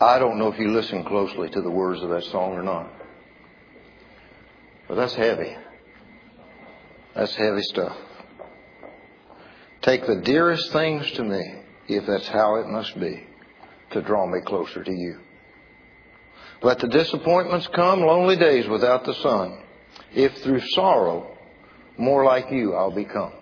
I don't know if you listen closely to the words of that song or not. But that's heavy. That's heavy stuff. Take the dearest things to me, if that's how it must be, to draw me closer to you. Let the disappointments come, lonely days without the sun, if through sorrow more like you I'll become.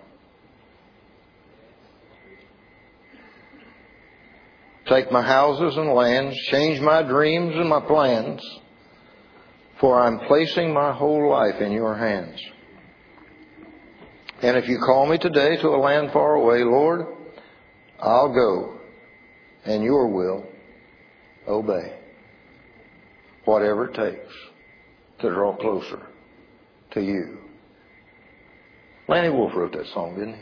Take my houses and lands, change my dreams and my plans, for I'm placing my whole life in your hands. And if you call me today to a land far away, Lord, I'll go and your will obey. Whatever it takes to draw closer to you. Lanny Wolf wrote that song, didn't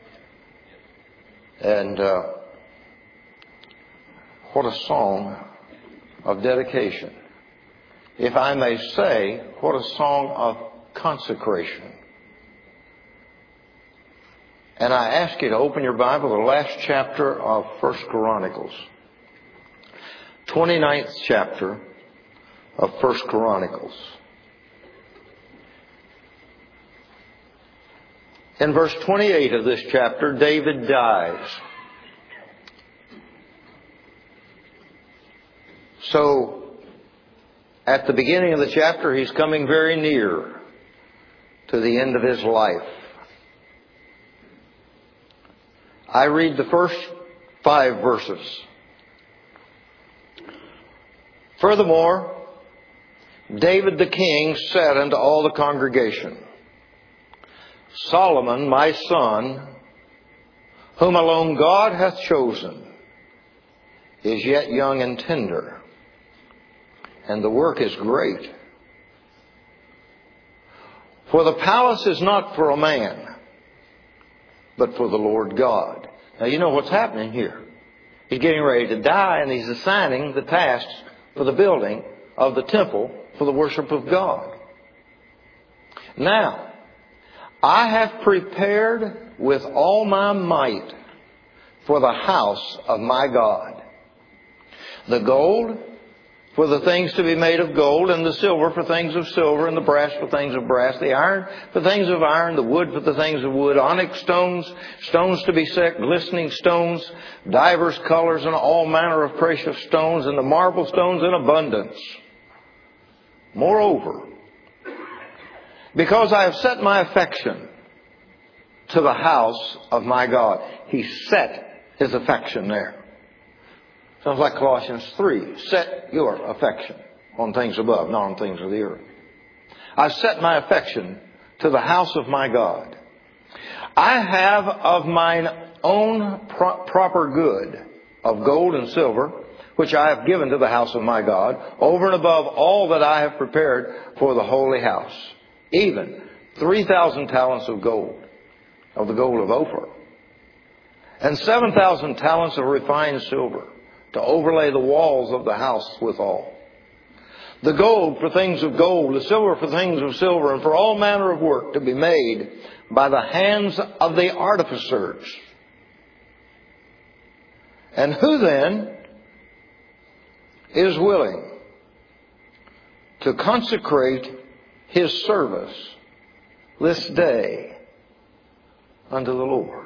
he? And what a song of dedication. If I may say, what a song of consecration. And I ask you to open your Bible to the last chapter of 1 Chronicles. 29th chapter of 1 Chronicles. In verse 28 of this chapter, David dies. So, at the beginning of the chapter, he's coming very near to the end of his life. I read the first 5 verses. Furthermore, David the king said unto all the congregation, Solomon, my son, whom alone God hath chosen, is yet young and tender, and the work is great. For the palace is not for a man, but for the Lord God. Now you know what's happening here. He's getting ready to die, and he's assigning the tasks for the building of the temple for the worship of God. Now, I have prepared with all my might for the house of my God the gold for the things to be made of gold, and the silver for things of silver, and the brass for things of brass, the iron for things of iron, the wood for the things of wood, onyx stones, stones to be set, glistening stones, divers colors, and all manner of precious stones, and the marble stones in abundance. Moreover, because I have set my affection to the house of my God. He set his affection there. Sounds like Colossians 3. Set your affection on things above, not on things of the earth. I've set my affection to the house of my God. I have of mine own proper good of gold and silver, which I have given to the house of my God, over and above all that I have prepared for the holy house. Even 3,000 talents of gold, of the gold of Ophir, and 7,000 talents of refined silver, to overlay the walls of the house withal. The gold for things of gold, the silver for things of silver, and for all manner of work to be made by the hands of the artificers. And who then is willing to consecrate his service this day unto the Lord?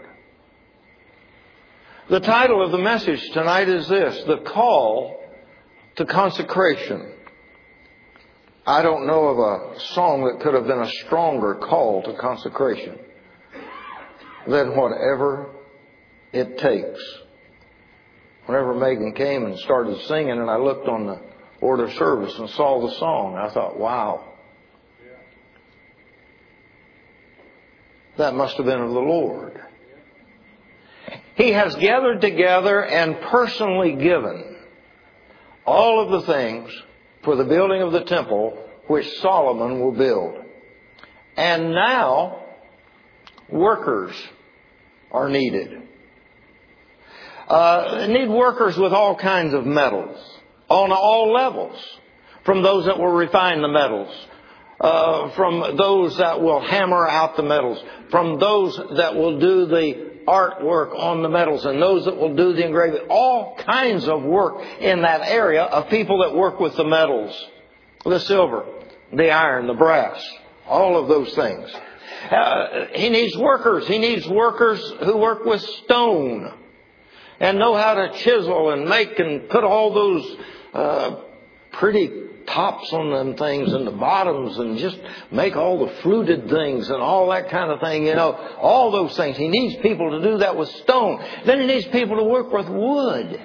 The title of the message tonight is this: The Call to Consecration. I don't know of a song that could have been a stronger call to consecration than Whatever It Takes. Whenever Megan came and started singing and I looked on the order of service and saw the song, I thought, wow, that must have been of the Lord. He has gathered together and personally given all of the things for the building of the temple which Solomon will build. And now workers are needed. Need workers with all kinds of metals on all levels. From those that will refine the metals, from those that will hammer out the metals, from those that will do the artwork on the metals and those that will do the engraving. All kinds of work in that area of people that work with the metals, the silver, the iron, the brass, all of those things. He needs workers. He needs workers who work with stone and know how to chisel and make and put all those pretty tops on them things and the bottoms and just make all the fluted things and all that kind of thing, all those things. He needs people to do that with stone. Then he needs people to work with wood.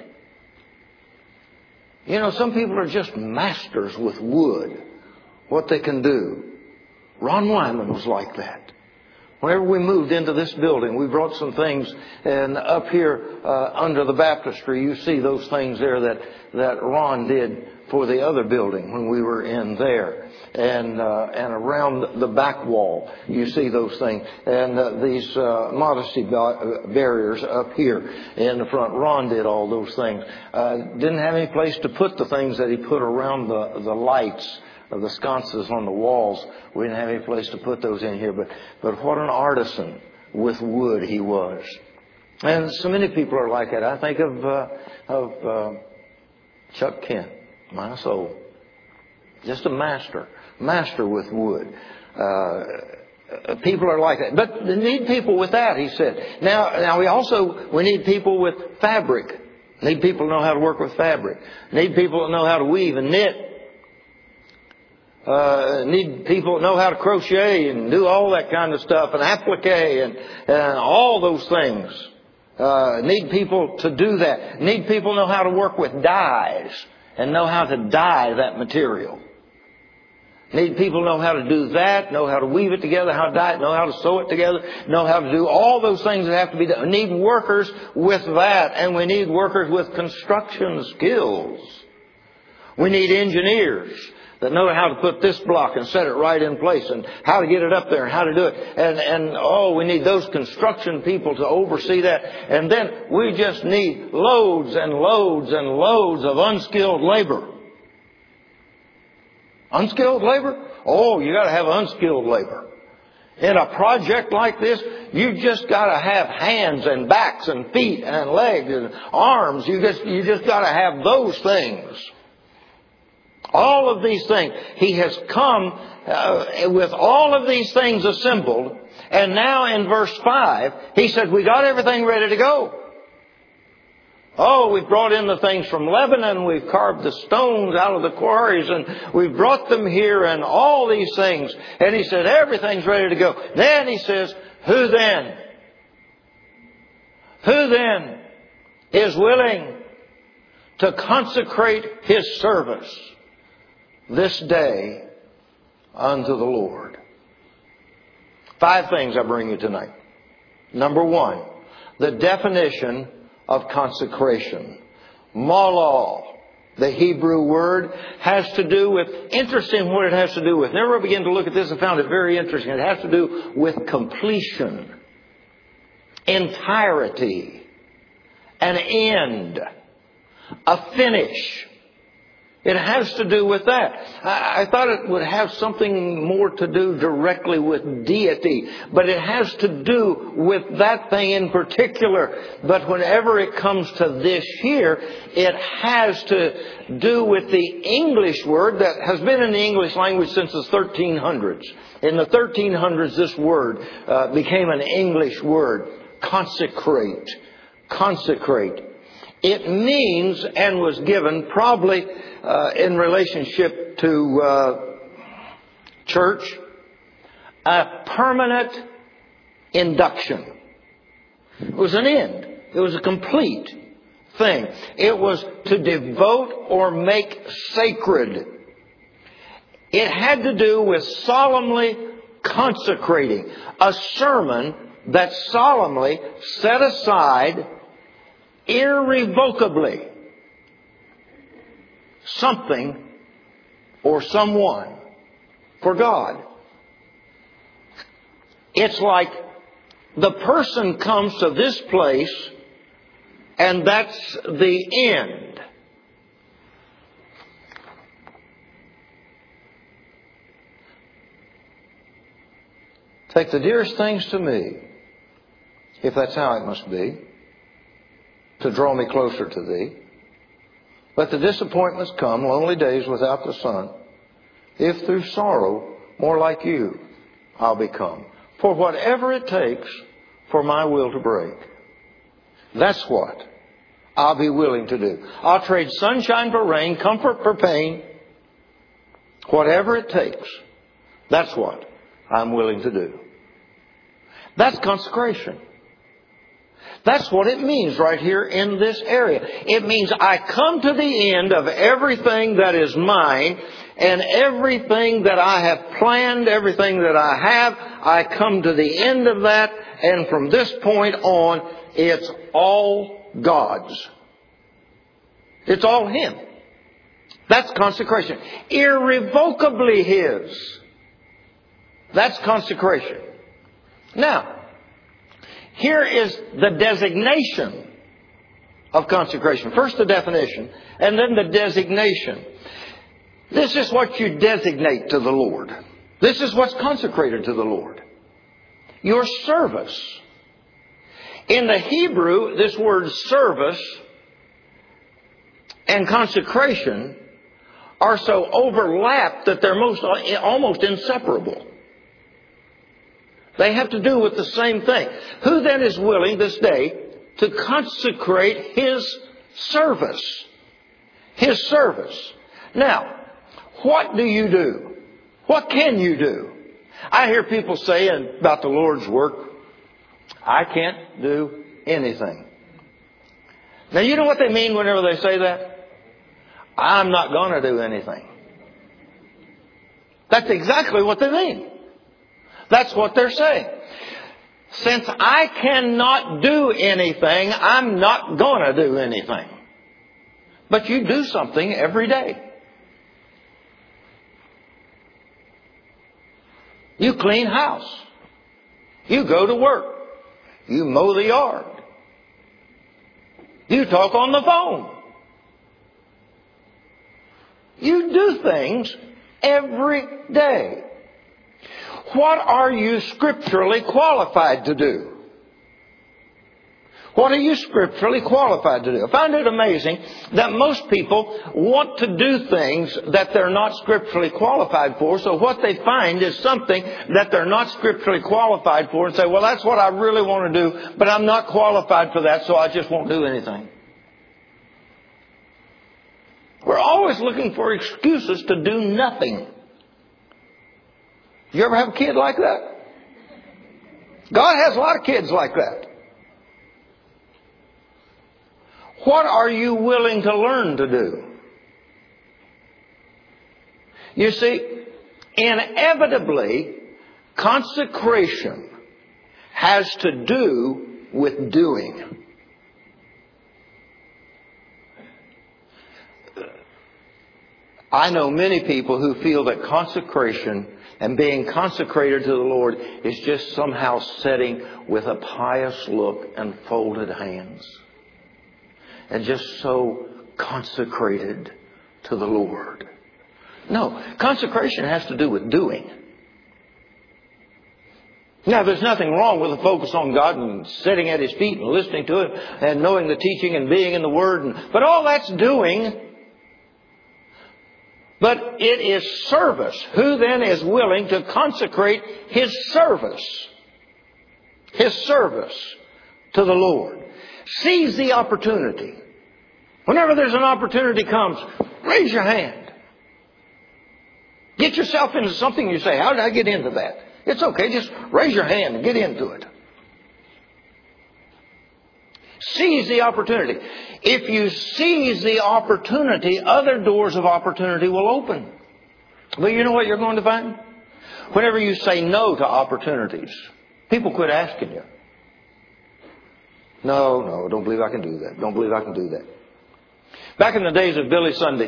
Some people are just masters with wood, what they can do. Ron Wyman was like that. Whenever we moved into this building, we brought some things, and up here under the baptistry, you see those things there that Ron did for the other building when we were in there. And around the back wall, you see those things. And these modesty barriers up here in the front. Ron did all those things. Didn't have any place to put the things that he put around the lights of the sconces on the walls. We didn't have any place to put those in here. But what an artisan with wood he was. And so many people are like that. I think of Chuck Kent, my soul. Just a master with wood. People are like that. But they need people with that, he said. Now we need people with fabric. Need people to know how to work with fabric. Need people to know how to weave and knit. Need people that know how to crochet and do all that kind of stuff and applique and all those things. Need people to do that. Need people to know how to work with dyes and know how to dye that material. Need people to know how to do that, know how to weave it together, how to dye it, know how to sew it together, know how to do all those things that have to be done. We need workers with that, and we need workers with construction skills. We need engineers that know how to put this block and set it right in place and how to get it up there and how to do it. And we need those construction people to oversee that. And then we just need loads and loads and loads of unskilled labor. Unskilled labor? Oh, you got to have unskilled labor. In a project like this, you just got to have hands and backs and feet and legs and arms. You just got to have those things. All of these things. He has come with all of these things assembled. And now in verse 5, he said, we got everything ready to go. Oh, we've brought in the things from Lebanon. We've carved the stones out of the quarries and we've brought them here and all these things. And he said, everything's ready to go. Then he says, who then? Who then is willing to consecrate his service this day unto the Lord? 5 things I bring you tonight. Number 1, the definition of consecration. Malal, the Hebrew word, has to do with, interesting what it has to do with. Whenever I began to look at this, I found it very interesting. It has to do with completion, entirety, an end, a finish. It has to do with that. I thought it would have something more to do directly with deity, but it has to do with that thing in particular. But whenever it comes to this here, it has to do with the English word that has been in the English language since the 1300s. In the 1300s, this word became an English word, consecrate. Consecrate. It means, and was given probably in relationship to church, a permanent induction. It was an end. It was a complete thing. It was to devote or make sacred. It had to do with solemnly consecrating. A sermon that solemnly set aside irrevocably something or someone for God. It's like the person comes to this place and that's the end. Take the dearest things to me. if that's how it must be, to draw me closer to Thee. Let the disappointments come, lonely days without the sun, if through sorrow more like You I'll become. For whatever it takes for my will to break, that's what I'll be willing to do. I'll trade sunshine for rain, comfort for pain. Whatever it takes, that's what I'm willing to do. That's consecration. That's what it means right here in this area. It means I come to the end of everything that is mine, and everything that I have planned, everything that I have, I come to the end of that, and from this point on, it's all God's. It's all Him. That's consecration. Irrevocably His. That's consecration. Now, here is the designation of consecration. First the definition, and then the designation. This is what you designate to the Lord. This is what's consecrated to the Lord. Your service. In the Hebrew, this word service and consecration are so overlapped that they're almost inseparable. They have to do with the same thing. Who then is willing this day to consecrate his service? His service. Now, what do you do? What can you do? I hear people say about the Lord's work, I can't do anything. Now, you know what they mean whenever they say that? I'm not going to do anything. That's exactly what they mean. That's what they're saying. Since I cannot do anything, I'm not going to do anything. But you do something every day. You clean house. You go to work. You mow the yard. You talk on the phone. You do things every day. What are you scripturally qualified to do? What are you scripturally qualified to do? I find it amazing that most people want to do things that they're not scripturally qualified for. So what they find is something that they're not scripturally qualified for and say, well, that's what I really want to do, but I'm not qualified for that, so I just won't do anything. We're always looking for excuses to do nothing. You ever have a kid like that? God has a lot of kids like that. What are you willing to learn to do? You see, inevitably, consecration has to do with doing. I know many people who feel that consecration and being consecrated to the Lord is just somehow sitting with a pious look and folded hands. And just so consecrated to the Lord. No, consecration has to do with doing. Now, there's nothing wrong with a focus on God and sitting at His feet and listening to Him and knowing the teaching and being in the Word. But all that's doing. But it is service. Who then is willing to consecrate his service? His service to the Lord. Seize the opportunity. Whenever there's an opportunity comes, raise your hand. Get yourself into something you say, how did I get into that? It's okay, just raise your hand and get into it. Seize the opportunity. If you seize the opportunity, other doors of opportunity will open. But you know what you're going to find? Whenever you say no to opportunities, people quit asking you. No, don't believe I can do that. Don't believe I can do that. Back in the days of Billy Sunday,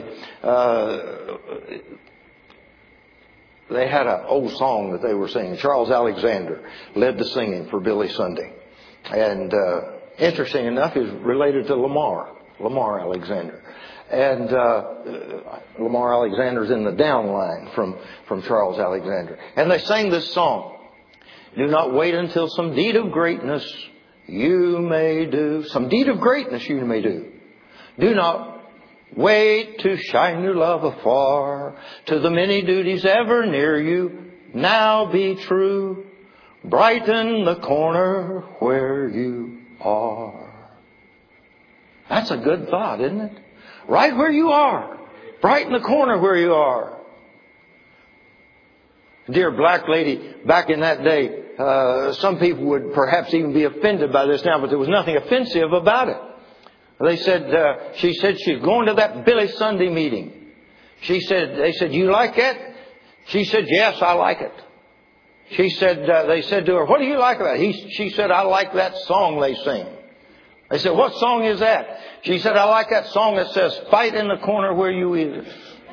they had an old song that they were singing. Charles Alexander led the singing for Billy Sunday. And interesting enough, he's related to Lamar Alexander. And Lamar Alexander's in the down line from Charles Alexander. And they sang this song. Do not wait until some deed of greatness you may do. Some deed of greatness you may do. Do not wait to shine your love afar. To the many duties ever near you, now be true. Brighten the corner where you are. That's a good thought, isn't it? Right where you are. Brighten the corner where you are. Dear black lady, back in that day, some people would perhaps even be offended by this now, but there was nothing offensive about it. She said she's going to that Billy Sunday meeting. They said, you like that? She said, yes, I like it. They said to her, what do you like about it? She said, I like that song they sing. They said, what song is that? She said, I like that song that says, fight in the corner where you is.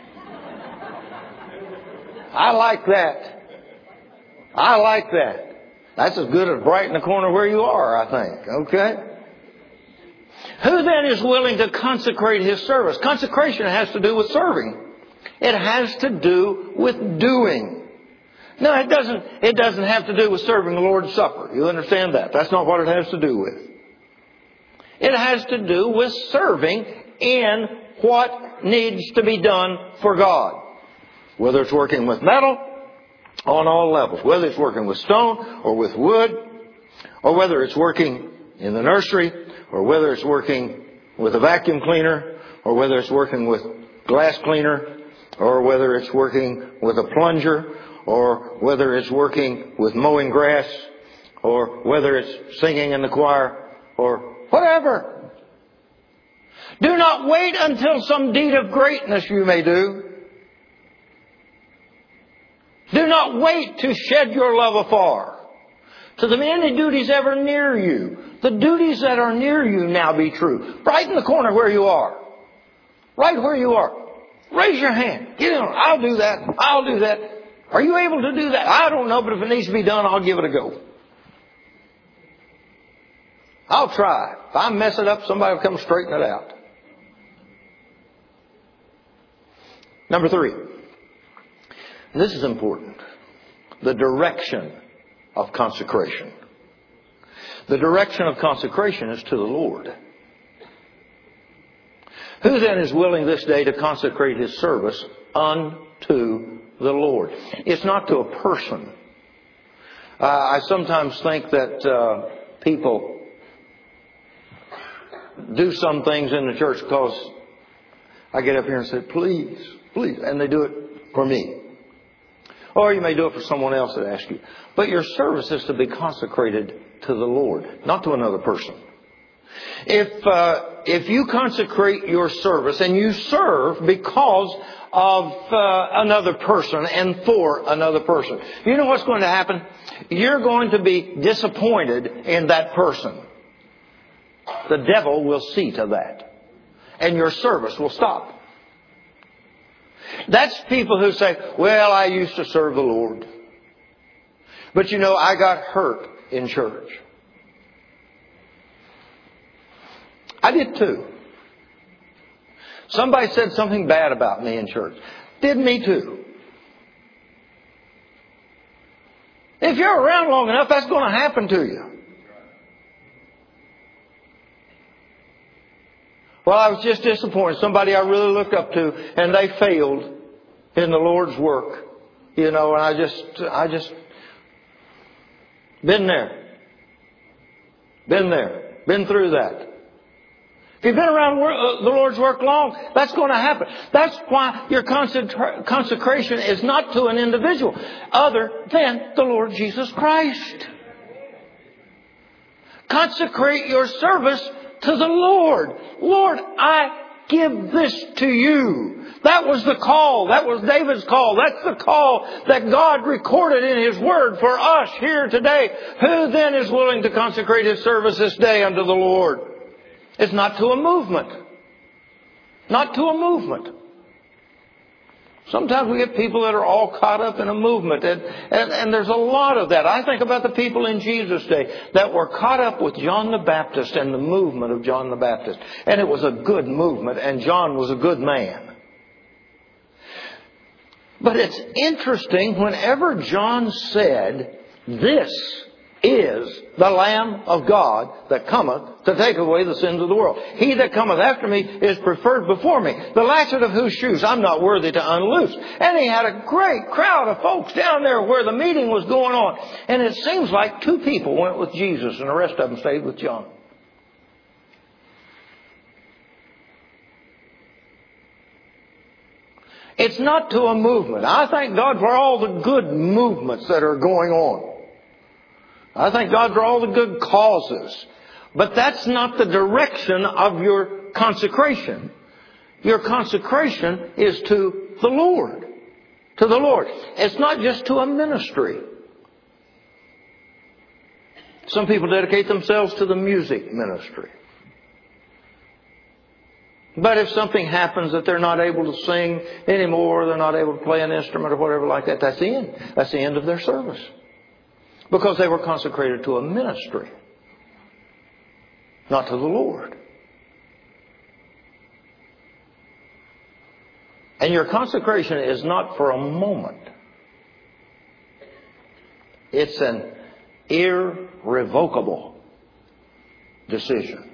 I like that. I like that. That's as good as brighten the corner where you are, I think. Okay? Who then is willing to consecrate his service? Consecration has to do with serving. It has to do with doing. No, it doesn't have to do with serving the Lord's Supper. You understand that? That's not what it has to do with. It has to do with serving in what needs to be done for God. Whether it's working with metal on all levels. Whether it's working with stone or with wood. Or whether it's working in the nursery. Or whether it's working with a vacuum cleaner. Or whether it's working with glass cleaner. Or whether it's working with a plunger. Or whether it's working with mowing grass. Or whether it's singing in the choir. Or whatever. Do not wait until some deed of greatness you may do. Do not wait to shed your love afar. To the many duties ever near you. The duties that are near you now be true. Right in the corner where you are. Right where you are. Raise your hand. Get in. I'll do that. I'll do that. Are you able to do that? I don't know, but if it needs to be done, I'll give it a go. I'll try. If I mess it up, somebody will come straighten it out. Number 3. This is important. The direction of consecration. The direction of consecration is to the Lord. Who then is willing this day to consecrate his service unto the Lord? It's not to a person. I sometimes think that people do some things in the church because I get up here and say, please, please. And they do it for me. Or you may do it for someone else that asks you. But your service is to be consecrated to the Lord, not to another person. If you consecrate your service and you serve because of another person and for another person, you know what's going to happen? You're going to be disappointed in that person. The devil will see to that. And your service will stop. That's people who say, well, I used to serve the Lord. But you know, I got hurt in church. I did too. Somebody said something bad about me in church. Did me too. If you're around long enough, that's going to happen to you. Well, I was just disappointed. Somebody I really looked up to, and they failed in the Lord's work. You know, and I just been there. Been through that. If you've been around the Lord's work long, that's going to happen. That's why your consecration is not to an individual other than the Lord Jesus Christ. Consecrate your service to the Lord. Lord, I give this to you. That was the call. That was David's call. That's the call that God recorded in His Word for us here today. Who then is willing to consecrate his service this day unto the Lord? It's not to a movement. Not to a movement. Sometimes we get people that are all caught up in a movement. And there's a lot of that. I think about the people in Jesus' day that were caught up with John the Baptist and the movement of John the Baptist. And it was a good movement. And John was a good man. But it's interesting, whenever John said, this is the Lamb of God that cometh to take away the sins of the world. He that cometh after me is preferred before me, the latchet of whose shoes I'm not worthy to unloose. And he had a great crowd of folks down there where the meeting was going on. And it seems like 2 people went with Jesus and the rest of them stayed with John. It's not to a movement. I thank God for all the good movements that are going on. I thank God for all the good causes. But that's not the direction of your consecration. Your consecration is to the Lord. To the Lord. It's not just to a ministry. Some people dedicate themselves to the music ministry. But if something happens that they're not able to sing anymore, they're not able to play an instrument or whatever like that, that's the end. That's the end of their service. Because they were consecrated to a ministry, not to the Lord. And your consecration is not for a moment. It's an irrevocable decision.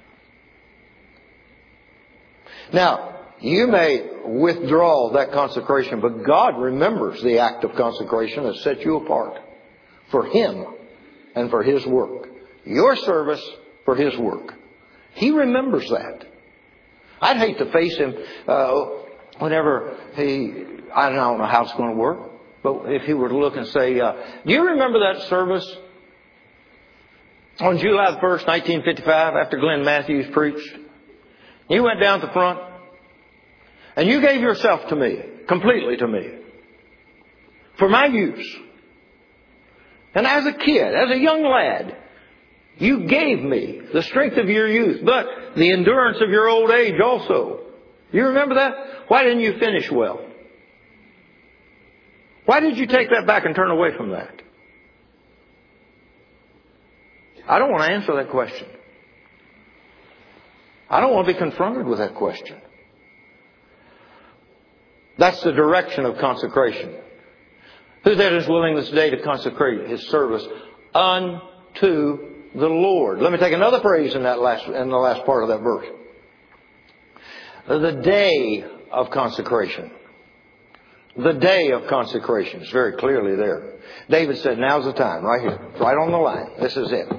Now, you may withdraw that consecration, but God remembers the act of consecration that set you apart for Him and for His work. Your service for His work. He remembers that. I'd hate to face Him whenever I don't know how it's going to work, but if He were to look and say, do you remember that service on July 1st, 1955, after Glenn Matthews preached? You went down to the front and you gave yourself to me, completely to me, for my use. And as a kid, as a young lad, you gave me the strength of your youth, but the endurance of your old age also. You remember that? Why didn't you finish well? Why did you take that back and turn away from that? I don't want to answer that question. I don't want to be confronted with that question. That's the direction of consecration. Who then is willing this day to consecrate his service unto the Lord? Let me take another phrase in the last part of that verse. The day of consecration. The day of consecration is very clearly there. David said, now's the time, right here, right on the line. This is it.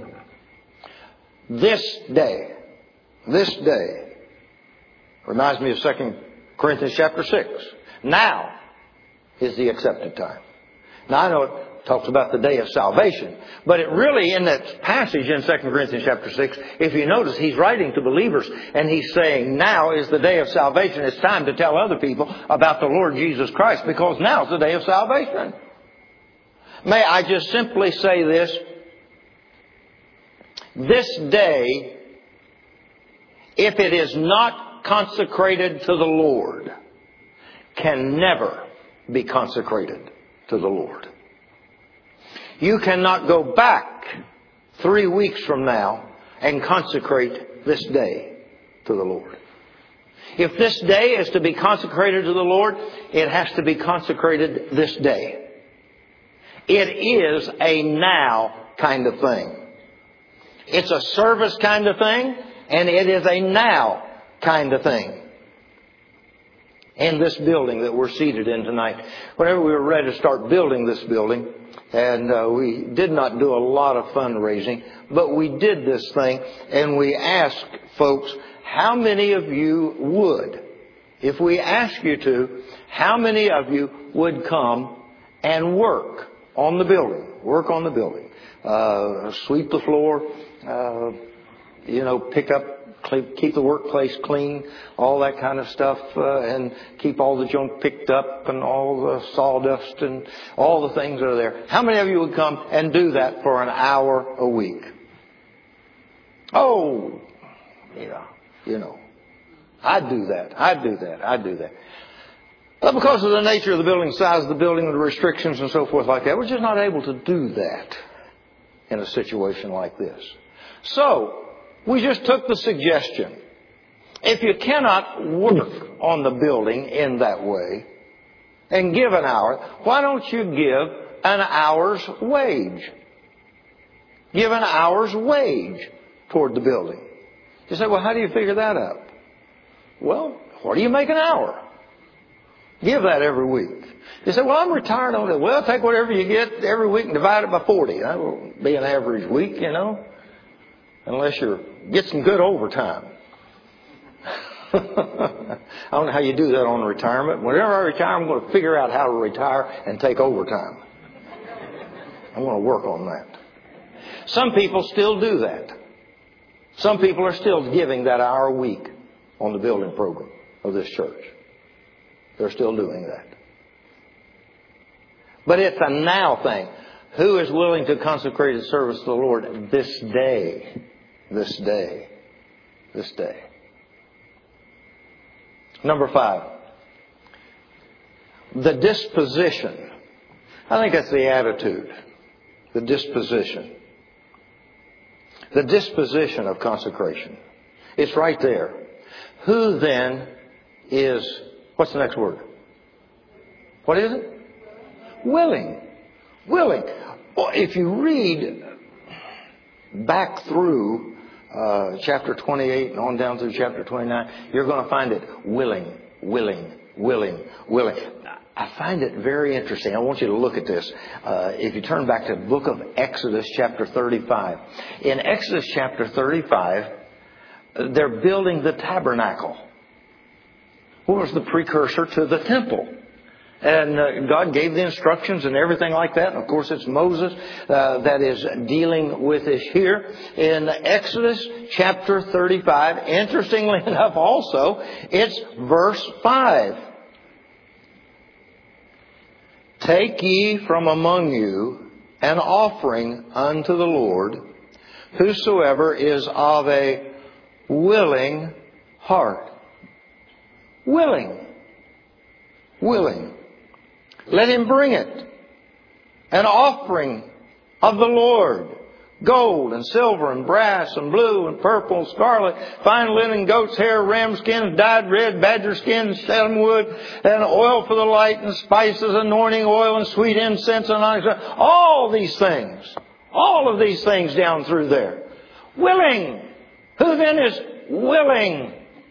This day reminds me of 2 Corinthians chapter 6. Now is the accepted time. Now I know it talks about the day of salvation, but it really, in that passage in 2 Corinthians chapter 6, if you notice, he's writing to believers and he's saying now is the day of salvation. It's time to tell other people about the Lord Jesus Christ because now is the day of salvation. May I just simply say this? This day, if it is not consecrated to the Lord, can never be consecrated to the Lord. You cannot go back 3 weeks from now and consecrate this day to the Lord. If this day is to be consecrated to the Lord, it has to be consecrated this day. It is a now kind of thing. It's a service kind of thing, and it is a now kind of thing. In this building that we're seated in tonight. Whenever we were ready to start building this building, and we did not do a lot of fundraising, but we did this thing, and we asked folks, how many of you would, if we ask you to, how many of you would come and work on the building? Work on the building. Sweep the floor, pick up, keep the workplace clean, all that kind of stuff, and keep all the junk picked up and all the sawdust and all the things that are there. How many of you would come and do that for an hour a week? Oh, I'd do that. But because of the nature of the building, size of the building, the restrictions and so forth like that, we're just not able to do that in a situation like this. So, we just took the suggestion. If you cannot work on the building in that way and give an hour, why don't you give an hour's wage? Give an hour's wage toward the building. You say, well, how do you figure that out? Well, what do you make an hour? Give that every week. You say, well, I'm retired on it. Well, take whatever you get every week and divide it by 40. That will be an average week, you know. Unless you get some good overtime. I don't know how you do that on retirement. Whenever I retire, I'm going to figure out how to retire and take overtime. I'm going to work on that. Some people still do that. Some people are still giving that hour a week on the building program of this church. They're still doing that. But it's a now thing. Who is willing to consecrate his service to the Lord this day? This day. This day. Number 5. The disposition. I think that's the attitude. The disposition. The disposition of consecration. It's right there. Who then is, what's the next word? What is it? Willing. Willing. Well, if you read back through chapter 28 and on down through chapter 29, you're going to find it willing, willing, willing, willing. I find it very interesting. I want you to look at this. If you turn back to the book of Exodus chapter 35. In Exodus chapter 35, they're building the tabernacle. What was the precursor to the temple? And God gave the instructions and everything like that. And of course, it's Moses that is dealing with this here. In Exodus chapter 35, interestingly enough also, it's verse 5. Take ye from among you an offering unto the Lord, whosoever is of a willing heart. Willing. Willing. Let him bring it. An offering of the Lord. Gold and silver and brass and blue and purple and scarlet, fine linen, goat's hair, ram skins, dyed red, badger skins, shittim wood, and oil for the light, and spices, anointing oil, and sweet incense, and onyx. All these things. All of these things down through there. Willing. Who then is willing?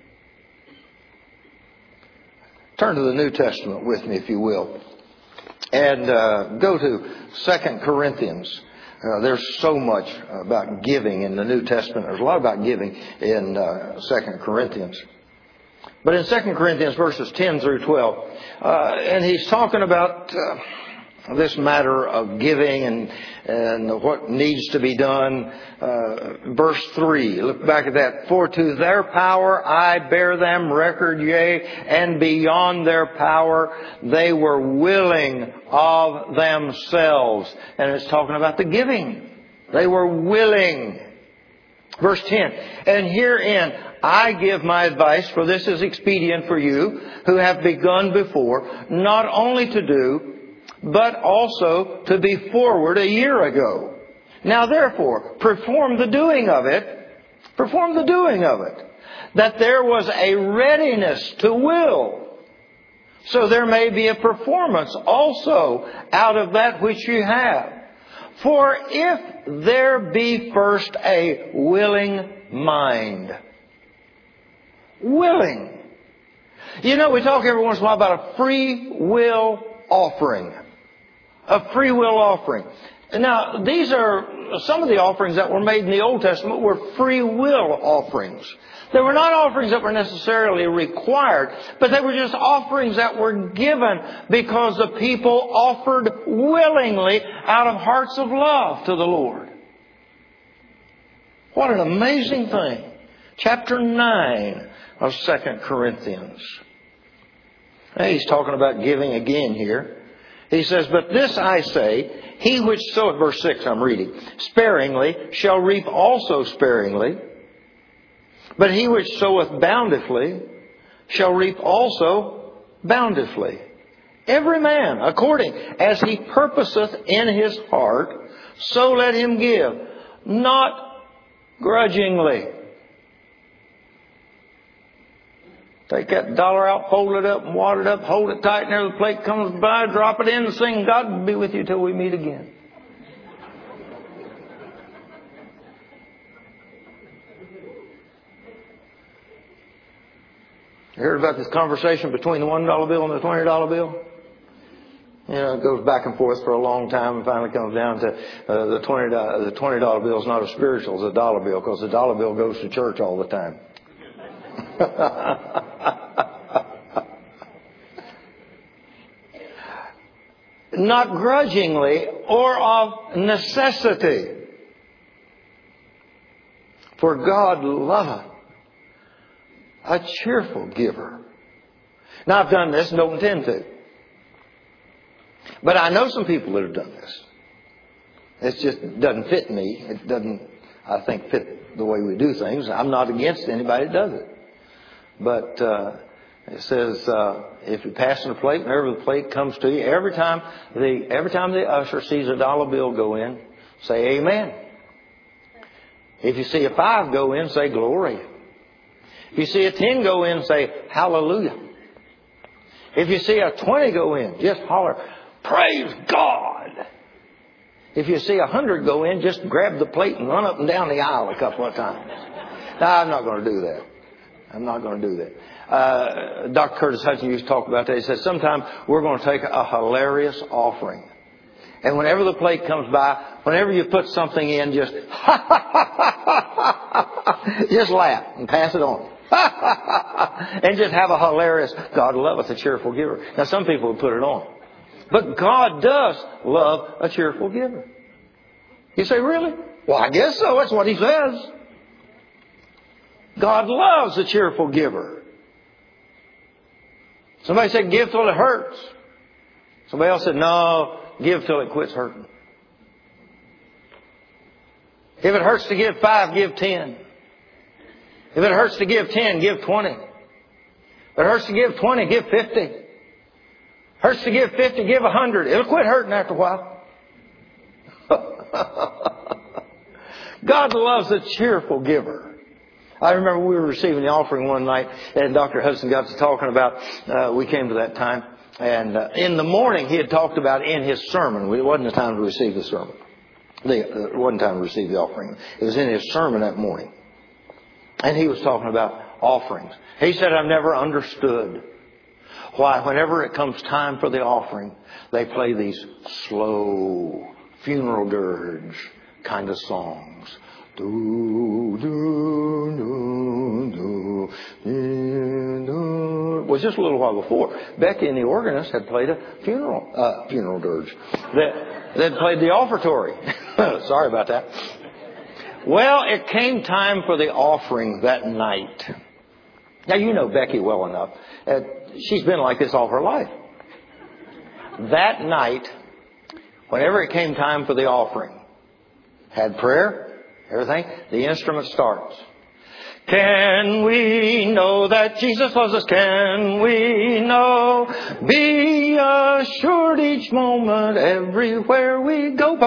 Turn to the New Testament with me, if you will. And go to 2 Corinthians. There's so much about giving in the New Testament. There's a lot about giving in 2 Corinthians. But in 2 Corinthians verses 10 through 12, and he's talking about this matter of giving and what needs to be done. Verse 3, look back at that. For to their power I bear them record, yea, and beyond their power they were willing of themselves. And it's talking about the giving. They were willing. Verse 10, and herein I give my advice, for this is expedient for you who have begun before, not only to do, but also to be forward a year ago. Now therefore, perform the doing of it, that there was a readiness to will, so there may be a performance also out of that which you have. For if there be first a willing mind. Willing. You know, we talk every once in a while about a free will offering. A free will offering. Now, these are some of the offerings that were made in the Old Testament were free will offerings. They were not offerings that were necessarily required, but they were just offerings that were given because the people offered willingly out of hearts of love to the Lord. What an amazing thing. Chapter 9 of 2 Corinthians. Now, he's talking about giving again here. He says, but this I say, he which soweth, verse 6 I'm reading, sparingly shall reap also sparingly. But he which soweth bountifully shall reap also bountifully. Every man according as he purposeth in his heart, so let him give, not grudgingly. Take that dollar out, fold it up and wad it up, hold it tight, and there the plate comes by, drop it in and sing, God be with you till we meet again. You heard about this conversation between the $1 bill and the $20 bill? You know, it goes back and forth for a long time and finally comes down to the $20 bill is not as spiritual as a dollar bill, because the dollar bill goes to church all the time. Not grudgingly or of necessity. For God loveth a cheerful giver. Now, I've done this and don't intend to. But I know some people that have done this. It just doesn't fit me. It doesn't, I think, fit the way we do things. I'm not against anybody that does it. But it says, if you're passing a plate, whenever the plate comes to you, every time the usher sees a dollar bill go in, say amen. If you see a 5 go in, say glory. If you see a 10 go in, say hallelujah. If you see a 20 go in, just holler, praise God. If you see 100 go in, just grab the plate and run up and down the aisle a couple of times. No, I'm not going to do that. I'm not going to do that. Dr. Curtis Hutchins used to talk about that. He said, sometime we're going to take a hilarious offering. And whenever the plate comes by, whenever you put something in, just just laugh and pass it on. And just have a hilarious, God loveth a cheerful giver. Now, some people will put it on. But God does love a cheerful giver. You say, really? Well, I guess so. That's what He says. God loves a cheerful giver. Somebody said, give till it hurts. Somebody else said, no, give till it quits hurting. If it hurts to give 5, give 10. If it hurts to give 10, give 20. If it hurts to give 20, give 50. Hurts to give 50, give 100. It'll quit hurting after a while. God loves a cheerful giver. I remember we were receiving the offering one night, and Dr. Hudson got to talking about, we came to that time, and in the morning he had talked about in his sermon. It wasn't the time to receive the sermon. It wasn't time to receive the offering. It was in his sermon that morning. And he was talking about offerings. He said, I've never understood why whenever it comes time for the offering, they play these slow funeral dirge kind of songs. Do, do, do, do, do, do. Well, just a little while before, Becky and the organist had played a funeral dirge. They'd played the offertory. Sorry about that. Well, it came time for the offering that night. Now, you know Becky well enough. She's been like this all her life. That night, whenever it came time for the offering, had prayer, everything, the instrument starts. Can we know that Jesus loves us? Can we know? Be assured each moment, everywhere we go.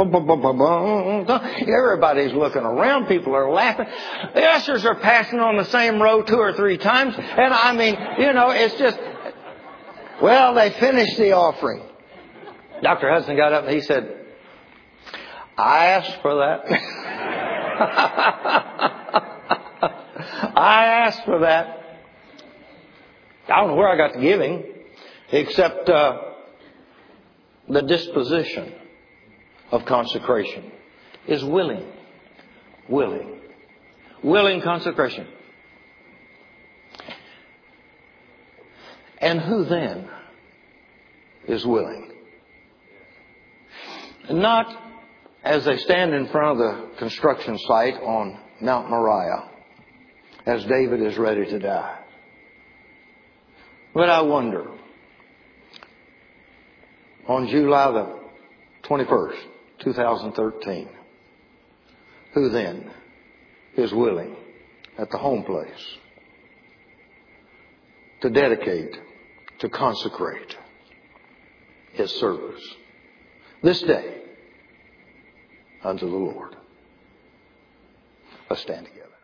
Everybody's looking around. People are laughing. The ushers are passing on the same row 2 or 3 times. And I mean, you know, it's just, well, they finished the offering. Dr. Hudson got up and he said, I asked for that. I asked for that. I don't know where I got the giving, except the disposition of consecration is willing. Willing consecration. And who then is willing? Not as they stand in front of the construction site on Mount Moriah, as David is ready to die. But I wonder, on July the 21st, 2013, who then is willing at the home place to dedicate, to consecrate his service this day unto the Lord? Let's stand together.